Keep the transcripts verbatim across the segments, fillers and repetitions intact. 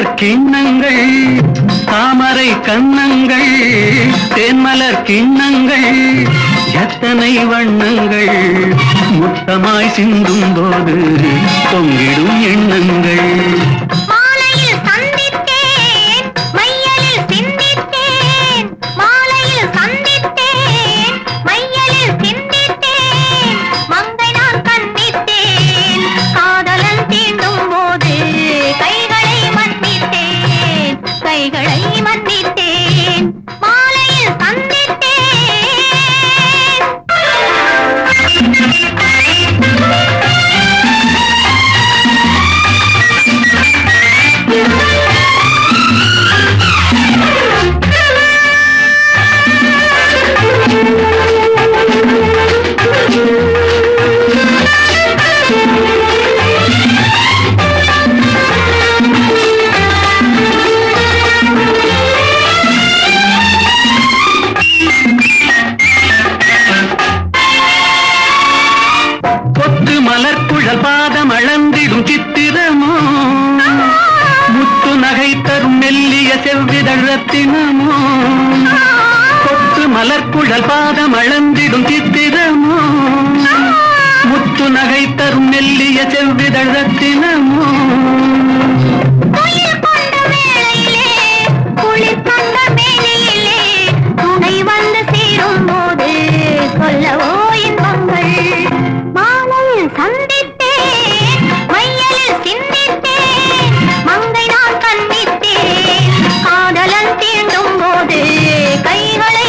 தேன்மலர் கிண்ணங்கள் தாமரை கன்னங்கள் தேன்மலர் கிண்ணங்கள் எத்தனை வண்ணங்கள் முத்தமாய் சிந்தும் போது தொங்கிடும் எண்ணங்கள் கைகளை மன்னித்தேன் மாலையில் மலர்குழல் பாதம் அளந்திடும் சித்திரமோ முத்து நகை தரும் மெல்லிய செவ்விதழ் ரத்தினமோ கொத்து மலர்குழல் பாதம் அளந்திடும் சித்திரமோ முத்து நகை தரும் மெல்லிய செவ்விதழ் ரத்தினமோ துணை வந்து சேரும் போது சொல்லவோ இன்பங்கள் சந்தித்தேன் மையலில் சிந்தித்தேன் மங்கை நான் கண்ணித்தேன் காதலன் தீண்டும் போது கைகளை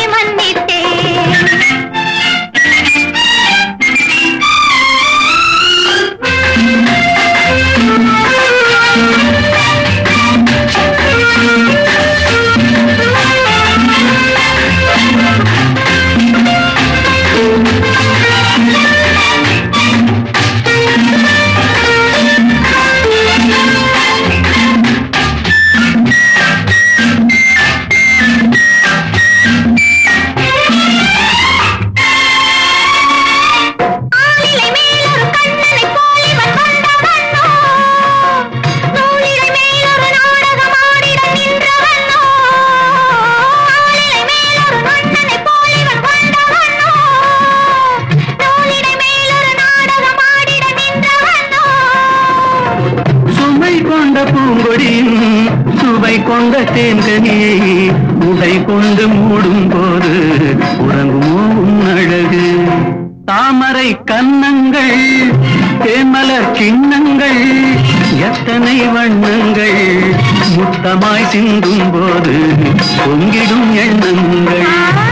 பூங்கொடியும் சுவை கொண்ட தேன்கனியை உடை கொண்டு மூடும் போது உறங்குமோ உன் அழகு தாமரை கன்னங்கள் தேன்மலர் கிண்ணங்கள் எத்தனை வண்ணங்கள் முத்தமாய் சிந்தும் போது பொங்கிடும் எண்ணங்கள்